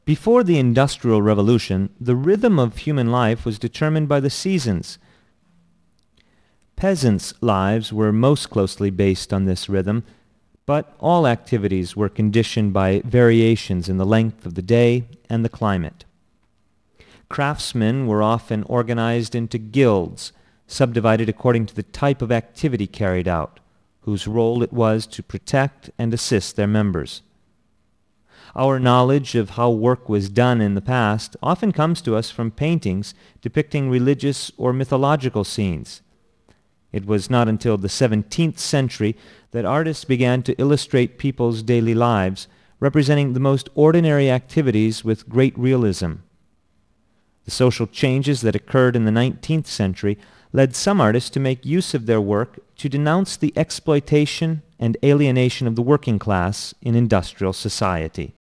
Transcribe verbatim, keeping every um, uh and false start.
Before the Industrial Revolution, the rhythm of human life was determined by the seasons. Peasants' lives were most closely based on this rhythm, but all activities were conditioned by variations in the length of the day and the climate. Craftsmen were often organized into guilds, subdivided according to the type of activity carried out, whose role it was to protect and assist their members. Our knowledge of how work was done in the past often comes to us from paintings depicting religious or mythological scenes. It was not until the seventeenth century that artists began to illustrate people's daily lives, representing the most ordinary activities with great realism. The social changes that occurred in the nineteenth century led some artists to make use of their work to denounce the exploitation and alienation of the working class in industrial society.